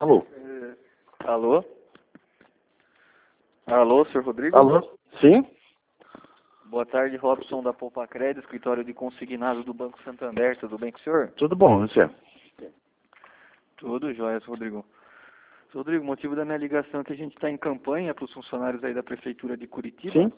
Alô? Alô? Alô, senhor Rodrigo? Alô? Sim? Boa tarde, Robson da Poupa Crédito, escritório de consignado do Banco Santander. Tudo bem com o senhor? Tudo bom, você? Tudo jóia, senhor Rodrigo. Senhor Rodrigo, o motivo da minha ligação é que a gente está em campanha para os funcionários aí da Prefeitura de Curitiba. Sim?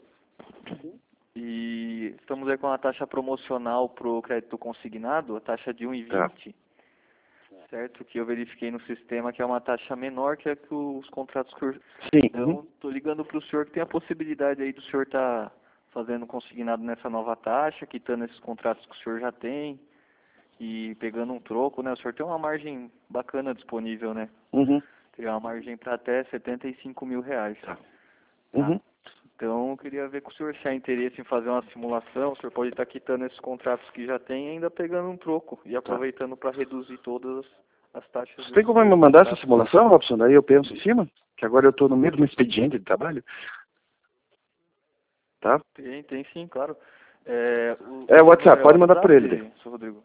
E estamos aí com uma taxa promocional para o crédito consignado, a taxa de 1,20. Certo? Que eu verifiquei no sistema que é uma taxa menor que a que os contratos que o... Sim. Então, estou ligando para o senhor que tem a possibilidade aí do senhor estar fazendo consignado nessa nova taxa, quitando esses contratos que o senhor já tem e pegando um troco, né? O senhor tem uma margem bacana disponível, né? Uhum. Tem uma margem para até R$ 75.000. Tá. Tá? Uhum. Então, eu queria ver com o senhor se há interesse em fazer uma simulação. O senhor pode estar quitando esses contratos que já tem e ainda pegando um troco e aproveitando para reduzir todas as taxas. Você tem como me mandar essa simulação, Robson? Daí eu penso em cima? Que agora eu estou no meio de um expediente de trabalho. Tá? Tem sim, claro. O WhatsApp, pode mandar por ele. Daí. Senhor Rodrigo.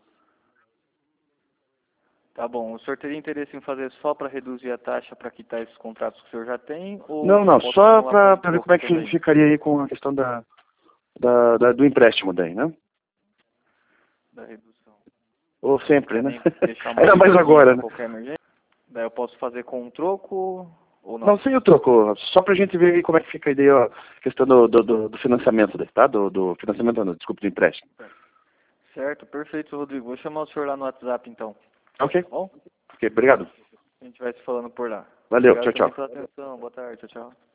Tá bom. O senhor teria interesse em fazer só para reduzir a taxa para quitar esses contratos que o senhor já tem? Ou Não, posso só simular para com ver troco como é que também? ficaria aí com a questão do empréstimo daí, né? Da redução. Ou sempre, né? Quer deixar uma Ainda mais reservinha agora, para né? qualquer emergência? Daí eu posso fazer com um troco ou não? Não, sem o troco, só pra gente ver aí como é que fica a ideia, ó, a questão do financiamento daí, tá? Do financiamento, não, desculpa, do empréstimo. Certo, perfeito, Rodrigo. Vou chamar o senhor lá no WhatsApp então. Ok? Tá bom? Ok, obrigado. A gente vai se falando por lá. Valeu, Obrigado tchau, também tchau. pela atenção. Boa tarde, tchau, tchau.